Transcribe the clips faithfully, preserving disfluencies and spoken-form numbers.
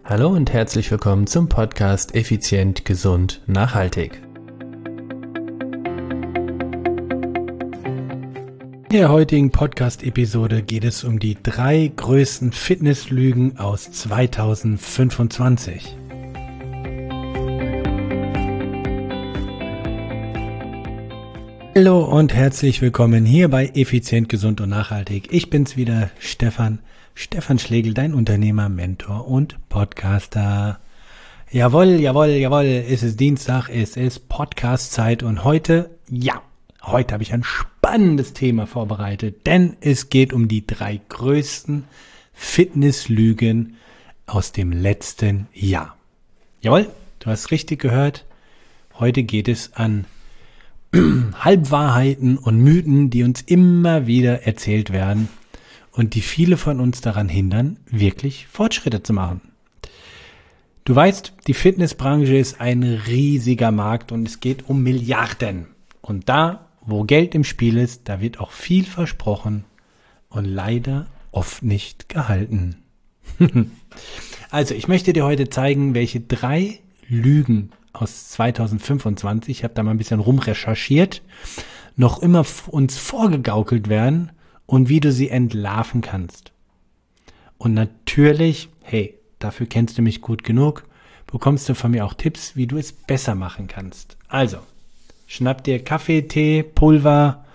Hallo und herzlich willkommen zum Podcast Effizient, Gesund, Nachhaltig. In der heutigen Podcast-Episode geht es um die drei größten Fitnesslügen aus zweitausendfünfundzwanzig. Hallo und herzlich willkommen hier bei Effizient, Gesund und Nachhaltig. Ich bin's wieder, Stefan, Stefan Schlegel, dein Unternehmer, Mentor und Podcaster. Jawohl, jawohl, jawohl, es ist Dienstag, es ist Podcast-Zeit und heute, ja, heute habe ich ein spannendes Thema vorbereitet, denn es geht um die drei größten Fitnesslügen aus dem letzten Jahr. Jawohl, du hast richtig gehört, heute geht es an Halbwahrheiten und Mythen, die uns immer wieder erzählt werden und die viele von uns daran hindern, wirklich Fortschritte zu machen. Du weißt, die Fitnessbranche ist ein riesiger Markt und es geht um Milliarden. Und da, wo Geld im Spiel ist, da wird auch viel versprochen und leider oft nicht gehalten. Also, ich möchte dir heute zeigen, welche drei Lügen aus zweitausendfünfundzwanzig, ich habe da mal ein bisschen rumrecherchiert, noch immer uns vorgegaukelt werden und wie du sie entlarven kannst. Und natürlich, hey, dafür kennst du mich gut genug, bekommst du von mir auch Tipps, wie du es besser machen kannst. Also, schnapp dir Kaffee, Tee, Pulver,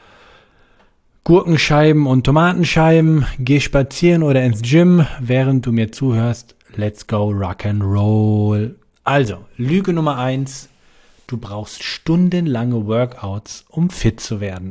Gurkenscheiben und Tomatenscheiben, geh spazieren oder ins Gym, während du mir zuhörst. Let's go rock and roll. Also, Lüge Nummer eins, du brauchst stundenlange Workouts, um fit zu werden.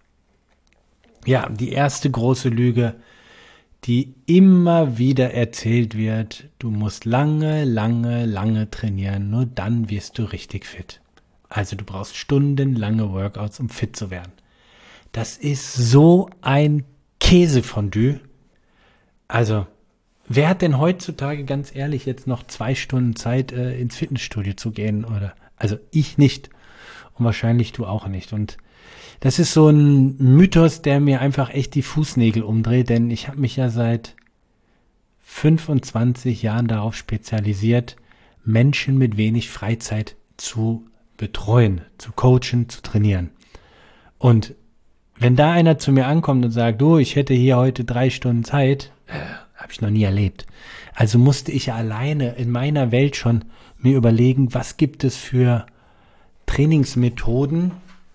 Ja, die erste große Lüge, die immer wieder erzählt wird, du musst lange, lange, lange trainieren, nur dann wirst du richtig fit. Also du brauchst stundenlange Workouts, um fit zu werden. Das ist so ein Käsefondue. Also, wer hat denn heutzutage, ganz ehrlich, jetzt noch zwei Stunden Zeit, äh, ins Fitnessstudio zu gehen? Oder also ich nicht und wahrscheinlich du auch nicht. Und das ist so ein Mythos, der mir einfach echt die Fußnägel umdreht, denn ich habe mich ja seit fünfundzwanzig Jahren darauf spezialisiert, Menschen mit wenig Freizeit zu betreuen, zu coachen, zu trainieren. Und wenn da einer zu mir ankommt und sagt, du, ich hätte hier heute drei Stunden Zeit, äh, habe ich noch nie erlebt. Also musste ich ja alleine in meiner Welt schon mir überlegen, was gibt es für Trainingsmethoden,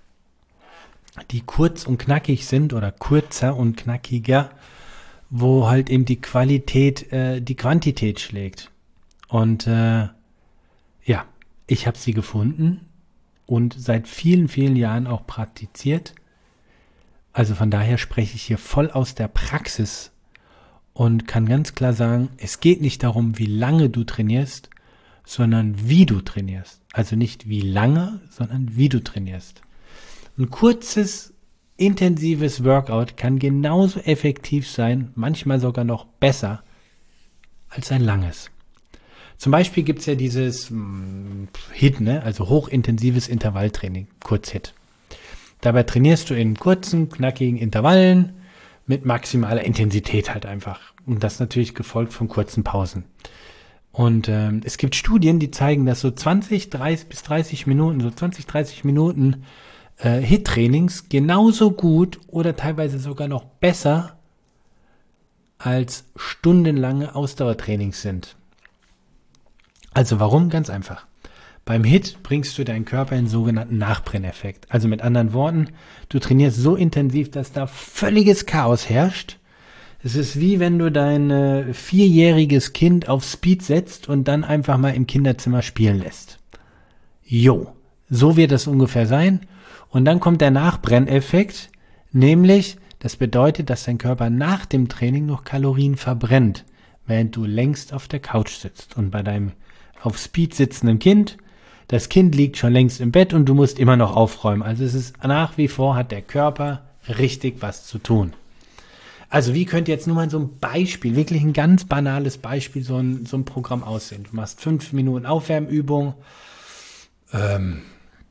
die kurz und knackig sind oder kürzer und knackiger, wo halt eben die Qualität äh, die Quantität schlägt. Und äh, ja, ich habe sie gefunden und seit vielen, vielen Jahren auch praktiziert. Also von daher spreche ich hier voll aus der Praxis und kann ganz klar sagen, es geht nicht darum, wie lange du trainierst, sondern wie du trainierst. Also nicht wie lange, sondern wie du trainierst. Ein kurzes, intensives Workout kann genauso effektiv sein, manchmal sogar noch besser, als ein langes. Zum Beispiel gibt es ja dieses mh, H I I T, ne? Also hochintensives Intervalltraining, Kurz-H I I T. Dabei trainierst du in kurzen, knackigen Intervallen mit maximaler Intensität halt einfach. Und das natürlich gefolgt von kurzen Pausen. Und ähm, es gibt Studien, die zeigen, dass so zwanzig, dreißig bis dreißig Minuten, so zwanzig, dreißig Minuten äh, H I I T-Trainings genauso gut oder teilweise sogar noch besser als stundenlange Ausdauertrainings sind. Also warum? Ganz einfach. Beim H I I T bringst du deinen Körper in sogenannten Nachbrenneffekt. Also mit anderen Worten, du trainierst so intensiv, dass da völliges Chaos herrscht. Es ist wie wenn du dein äh, vierjähriges Kind auf Speed setzt und dann einfach mal im Kinderzimmer spielen lässt. Jo, so wird das ungefähr sein. Und dann kommt der Nachbrenneffekt, nämlich, das bedeutet, dass dein Körper nach dem Training noch Kalorien verbrennt, während du längst auf der Couch sitzt. Und bei deinem auf Speed sitzenden Kind, das Kind liegt schon längst im Bett und du musst immer noch aufräumen. Also es ist nach wie vor, hat der Körper richtig was zu tun. Also wie könnte jetzt nur mal so ein Beispiel, wirklich ein ganz banales Beispiel, so ein, so ein Programm aussehen? Du machst fünf Minuten Aufwärmübung, ähm,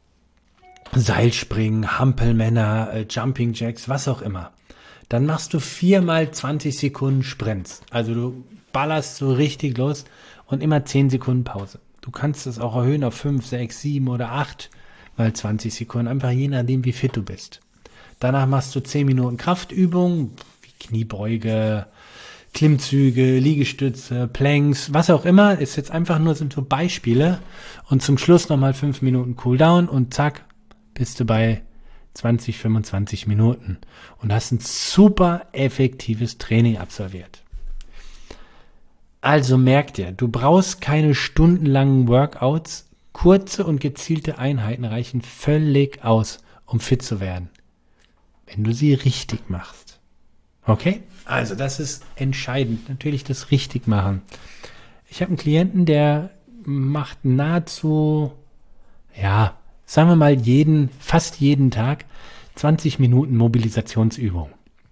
Seilspringen, Hampelmänner, äh, Jumping Jacks, was auch immer. Dann machst du viermal zwanzig Sekunden Sprints. Also du ballerst so richtig los und immer zehn Sekunden Pause. Du kannst es auch erhöhen auf fünf, sechs, sieben oder acht mal zwanzig Sekunden, einfach je nachdem, wie fit du bist. Danach machst du zehn Minuten Kraftübungen, wie Kniebeuge, Klimmzüge, Liegestütze, Planks, was auch immer. Ist jetzt einfach nur, sind so Beispiele. Und zum Schluss nochmal fünf Minuten Cooldown und zack, bist du bei zwanzig, fünfundzwanzig Minuten. Und hast ein super effektives Training absolviert. Also merk dir, du brauchst keine stundenlangen Workouts. Kurze und gezielte Einheiten reichen völlig aus, um fit zu werden. Wenn du sie richtig machst. Okay? Also das ist entscheidend. Natürlich das richtig machen. Ich habe einen Klienten, der macht nahezu, ja, sagen wir mal jeden, fast jeden Tag zwanzig Minuten Mobilisationsübung.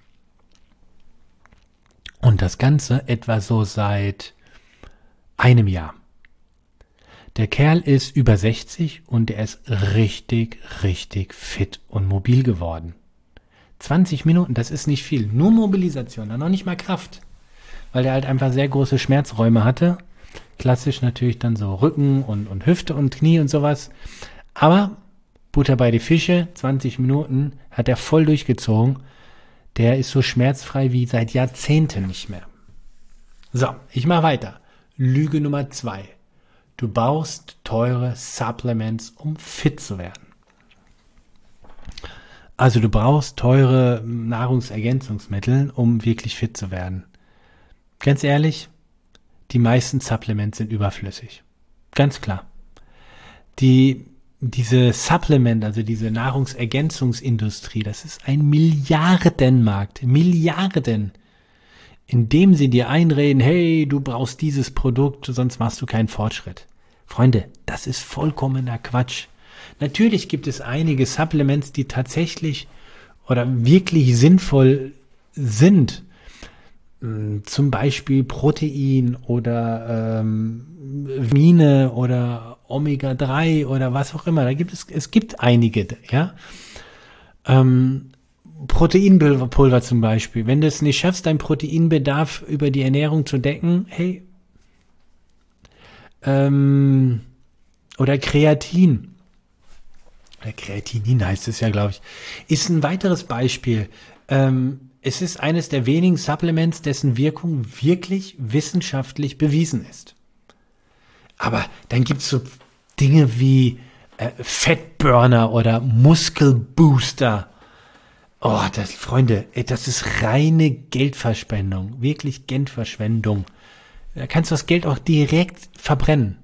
Und das Ganze etwa so seit einem Jahr. Der Kerl ist über sechzig und er ist richtig, richtig fit und mobil geworden. zwanzig Minuten, das ist nicht viel. Nur Mobilisation, dann noch nicht mal Kraft. Weil der halt einfach sehr große Schmerzräume hatte. Klassisch natürlich dann so Rücken und, und Hüfte und Knie und sowas. Aber Butter bei die Fische, zwanzig Minuten hat er voll durchgezogen. Der ist so schmerzfrei wie seit Jahrzehnten nicht mehr. So, ich mache weiter. Lüge Nummer zwei. Du baust teure Supplements, um fit zu werden. Also du brauchst teure Nahrungsergänzungsmittel, um wirklich fit zu werden. Ganz ehrlich, die meisten Supplements sind überflüssig. Ganz klar. Die, diese Supplement, also diese Nahrungsergänzungsindustrie, das ist ein Milliardenmarkt. Milliarden. Indem sie dir einreden, hey, du brauchst dieses Produkt, sonst machst du keinen Fortschritt. Freunde, das ist vollkommener Quatsch. Natürlich gibt es einige Supplements, die tatsächlich oder wirklich sinnvoll sind. Zum Beispiel Protein oder ähm, Vitamine oder Omega drei oder was auch immer. Da gibt es, es gibt einige, ja. Ähm, Proteinpulver zum Beispiel. Wenn du es nicht schaffst, deinen Proteinbedarf über die Ernährung zu decken, hey, ähm, oder Kreatin. Oder Kreatinin heißt es ja, glaube ich. Ist ein weiteres Beispiel. Ähm, es ist eines der wenigen Supplements, dessen Wirkung wirklich wissenschaftlich bewiesen ist. Aber dann gibt es so Dinge wie äh, Fettburner oder Muskelbooster. Oh, das, Freunde, ey, das ist reine Geldverschwendung. Wirklich Geldverschwendung. Da kannst du das Geld auch direkt verbrennen.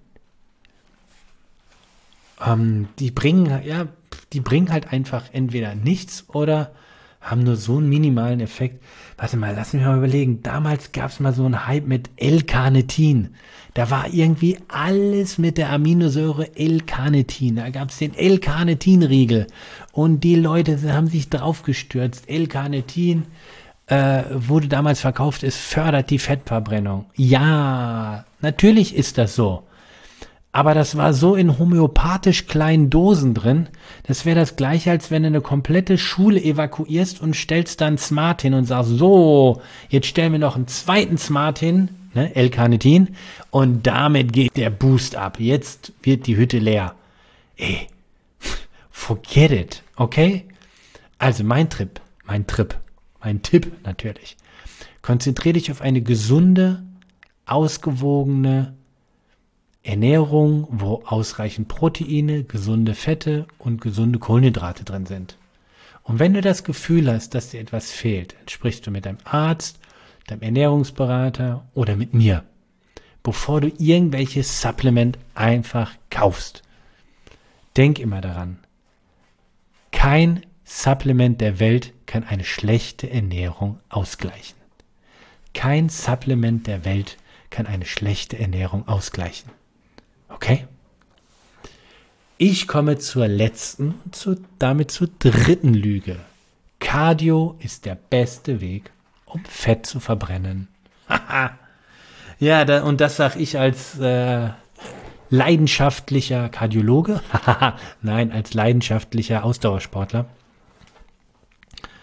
Ähm, die bringen, ja, die bringen halt einfach entweder nichts oder haben nur so einen minimalen Effekt. Warte mal, lass mich mal überlegen. Damals gab es mal so einen Hype mit L-Carnitin. Da war irgendwie alles mit der Aminosäure L-Carnitin. Da gab es den L-Carnitin-Riegel. Und die Leute haben sich drauf gestürzt. L-Carnitin äh, wurde damals verkauft, es fördert die Fettverbrennung. Ja, natürlich ist das so. Aber das war so in homöopathisch kleinen Dosen drin, das wäre das gleiche, als wenn du eine komplette Schule evakuierst und stellst dann Smart hin und sagst, so, jetzt stellen wir noch einen zweiten Smart hin, ne, L-Carnitin, und damit geht der Boost ab. Jetzt wird die Hütte leer. Ey, forget it, okay? Also mein Trip, mein Trip, mein Tipp natürlich. Konzentriere dich auf eine gesunde, ausgewogene Ernährung, wo ausreichend Proteine, gesunde Fette und gesunde Kohlenhydrate drin sind. Und wenn du das Gefühl hast, dass dir etwas fehlt, dann sprichst du mit deinem Arzt, deinem Ernährungsberater oder mit mir, bevor du irgendwelches Supplement einfach kaufst. Denk immer daran, kein Supplement der Welt kann eine schlechte Ernährung ausgleichen. Kein Supplement der Welt kann eine schlechte Ernährung ausgleichen. Okay? Ich komme zur letzten, zu, damit zur dritten Lüge. Cardio ist der beste Weg, um Fett zu verbrennen. Ja, da, und das sage ich als äh, leidenschaftlicher Kardiologe. Nein, als leidenschaftlicher Ausdauersportler.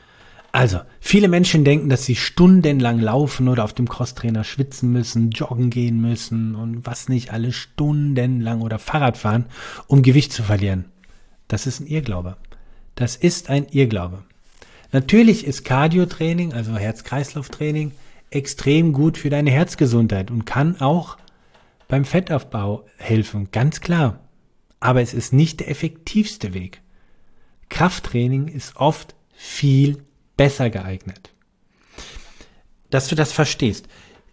Also, viele Menschen denken, dass sie stundenlang laufen oder auf dem Crosstrainer schwitzen müssen, joggen gehen müssen und was nicht alles stundenlang oder Fahrrad fahren, um Gewicht zu verlieren. Das ist ein Irrglaube. Das ist ein Irrglaube. Natürlich ist Cardio-Training, also Herz-Kreislauf-Training, extrem gut für deine Herzgesundheit und kann auch beim Fettaufbau helfen, ganz klar. Aber es ist nicht der effektivste Weg. Krafttraining ist oft viel besser geeignet. Dass du das verstehst.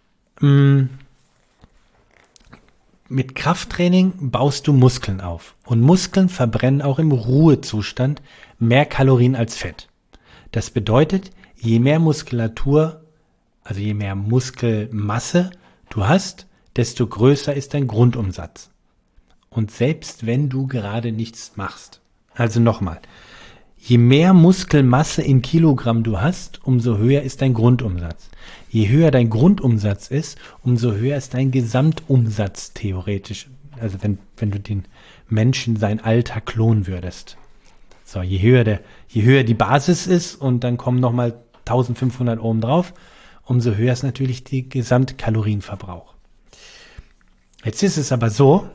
Mit Krafttraining baust du Muskeln auf. Und Muskeln verbrennen auch im Ruhezustand mehr Kalorien als Fett. Das bedeutet, je mehr Muskulatur, also je mehr Muskelmasse du hast, desto größer ist dein Grundumsatz. Und selbst wenn du gerade nichts machst. Also nochmal. Je mehr Muskelmasse in Kilogramm du hast, umso höher ist dein Grundumsatz. Je höher dein Grundumsatz ist, umso höher ist dein Gesamtumsatz theoretisch. Also wenn, wenn du den Menschen sein Alter klonen würdest. So, je höher der, je höher die Basis ist und dann kommen nochmal eintausendfünfhundert oben drauf, umso höher ist natürlich der Gesamtkalorienverbrauch. Jetzt ist es aber so,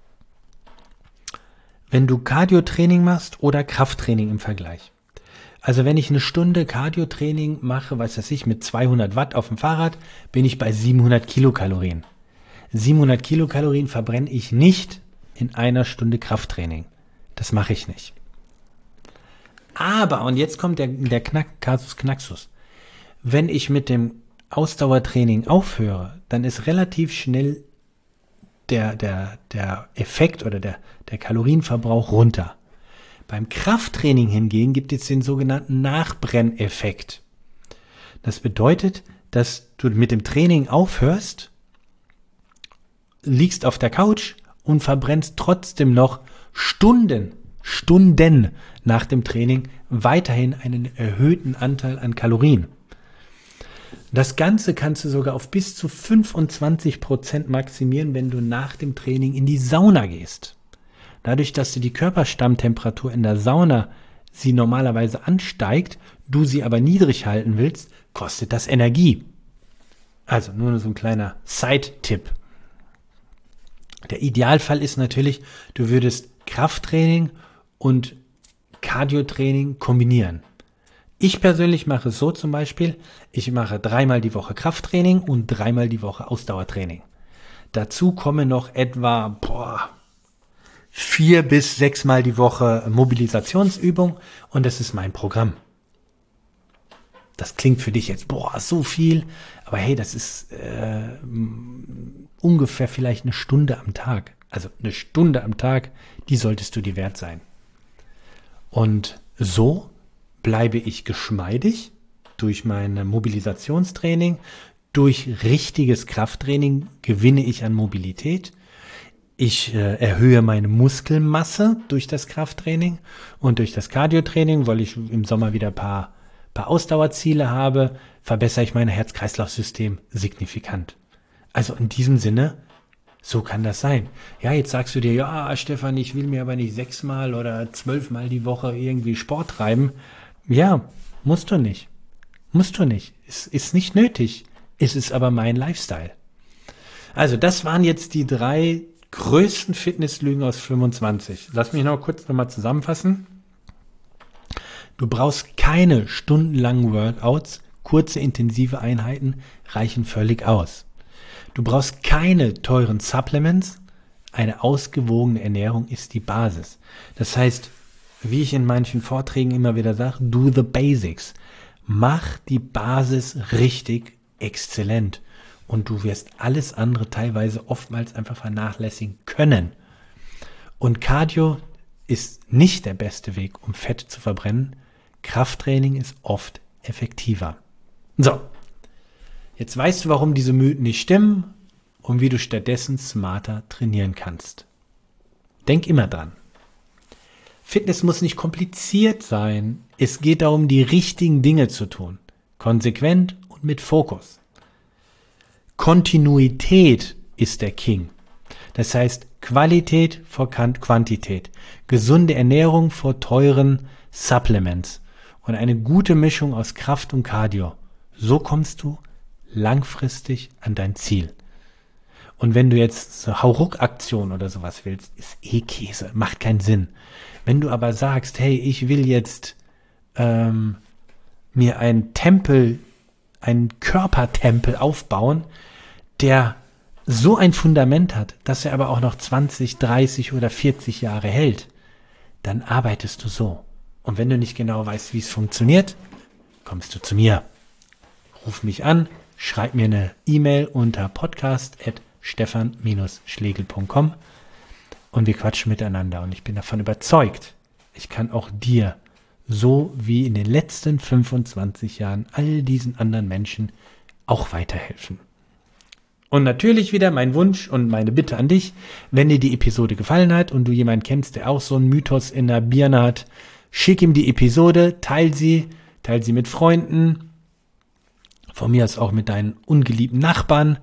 wenn du Cardio-Training machst oder Krafttraining im Vergleich. Also wenn ich eine Stunde Cardio-Training mache, weiß das ich, mit zweihundert Watt auf dem Fahrrad, bin ich bei siebenhundert Kilokalorien. siebenhundert Kilokalorien verbrenne ich nicht in einer Stunde Krafttraining. Das mache ich nicht. Aber, und jetzt kommt der, der Knack, Kasus Knaxus. Wenn ich mit dem Ausdauertraining aufhöre, dann ist relativ schnell der, der, der Effekt oder der, der Kalorienverbrauch runter. Beim Krafttraining hingegen gibt es den sogenannten Nachbrenneffekt. Das bedeutet, dass du mit dem Training aufhörst, liegst auf der Couch und verbrennst trotzdem noch Stunden, Stunden nach dem Training weiterhin einen erhöhten Anteil an Kalorien. Das Ganze kannst du sogar auf bis zu fünfundzwanzig Prozent maximieren, wenn du nach dem Training in die Sauna gehst. Dadurch, dass du die Körperstammtemperatur in der Sauna sie normalerweise ansteigt, du sie aber niedrig halten willst, kostet das Energie. Also nur so ein kleiner Side-Tipp. Der Idealfall ist natürlich, du würdest Krafttraining und Cardio-Training kombinieren. Ich persönlich mache es so zum Beispiel, ich mache dreimal die Woche Krafttraining und dreimal die Woche Ausdauertraining. Dazu kommen noch etwa boah, vier bis sechsmal die Woche Mobilisationsübung und das ist mein Programm. Das klingt für dich jetzt, boah, so viel, aber hey, das ist äh, ungefähr vielleicht eine Stunde am Tag. Also eine Stunde am Tag, die solltest du dir wert sein. Und so bleibe ich geschmeidig durch mein Mobilisationstraining, durch richtiges Krafttraining gewinne ich an Mobilität. Ich äh, erhöhe meine Muskelmasse durch das Krafttraining und durch das Cardiotraining, weil ich im Sommer wieder ein paar, paar Ausdauerziele habe, verbessere ich mein Herz-Kreislauf-System signifikant. Also in diesem Sinne, so kann das sein. Ja, jetzt sagst du dir, ja, Stefan, ich will mir aber nicht sechsmal oder zwölfmal die Woche irgendwie Sport treiben. Ja, musst du nicht. Musst du nicht. Es ist nicht nötig. Es ist aber mein Lifestyle. Also das waren jetzt die drei größten Fitnesslügen aus fünfundzwanzig. Lass mich noch kurz nochmal zusammenfassen. Du brauchst keine stundenlangen Workouts. Kurze, intensive Einheiten reichen völlig aus. Du brauchst keine teuren Supplements. Eine ausgewogene Ernährung ist die Basis. Das heißt, wie ich in manchen Vorträgen immer wieder sage, do the basics. Mach die Basis richtig exzellent. Und du wirst alles andere teilweise oftmals einfach vernachlässigen können. Und Cardio ist nicht der beste Weg, um Fett zu verbrennen. Krafttraining ist oft effektiver. So, jetzt weißt du, warum diese Mythen nicht stimmen und wie du stattdessen smarter trainieren kannst. Denk immer dran. Fitness muss nicht kompliziert sein. Es geht darum, die richtigen Dinge zu tun. Konsequent und mit Fokus. Kontinuität ist der King. Das heißt, Qualität vor Quantität. Gesunde Ernährung vor teuren Supplements. und eine gute Mischung aus Kraft und Cardio. So kommst du langfristig an dein Ziel. Und wenn du jetzt so Hauruck-Aktion oder sowas willst, ist eh Käse, macht keinen Sinn. Wenn du aber sagst, hey, ich will jetzt ähm, mir einen Tempel, einen Körpertempel aufbauen, der so ein Fundament hat, dass er aber auch noch zwanzig, dreißig oder vierzig Jahre hält, dann arbeitest du so. Und wenn du nicht genau weißt, wie es funktioniert, kommst du zu mir. Ruf mich an, schreib mir eine E-Mail unter podcast at stefan schlegel punkt com und wir quatschen miteinander. Und ich bin davon überzeugt, ich kann auch dir, so wie in den letzten fünfundzwanzig Jahren, all diesen anderen Menschen auch weiterhelfen. Und natürlich wieder mein Wunsch und meine Bitte an dich, wenn dir die Episode gefallen hat und du jemanden kennst, der auch so einen Mythos in der Birne hat, schick ihm die Episode, teil sie, teil sie mit Freunden, von mir aus auch mit deinen ungeliebten Nachbarn.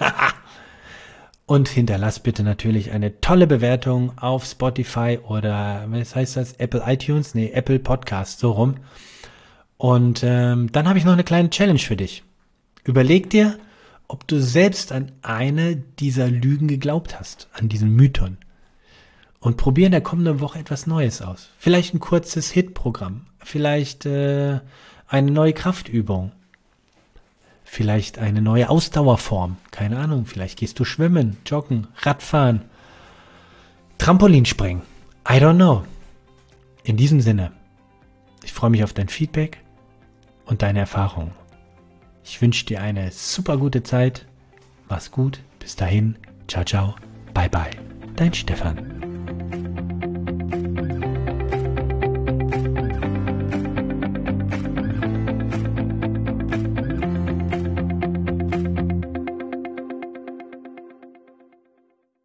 Und hinterlass bitte natürlich eine tolle Bewertung auf Spotify oder, was heißt das, Apple iTunes? Nee, Apple Podcast, so rum. Und ähm, dann habe ich noch eine kleine Challenge für dich. Überleg dir, ob du selbst an eine dieser Lügen geglaubt hast, an diesen Mython. Und probier in der kommenden Woche etwas Neues aus. Vielleicht ein kurzes Hit-Programm, vielleicht äh, eine neue Kraftübung. Vielleicht eine neue Ausdauerform. Keine Ahnung, vielleicht gehst du schwimmen, joggen, Radfahren, Trampolinspringen. I don't know. In diesem Sinne, ich freue mich auf dein Feedback und deine Erfahrungen. Ich wünsche dir eine super gute Zeit. Mach's gut. Bis dahin. Ciao, ciao. Bye, bye. Dein Stefan.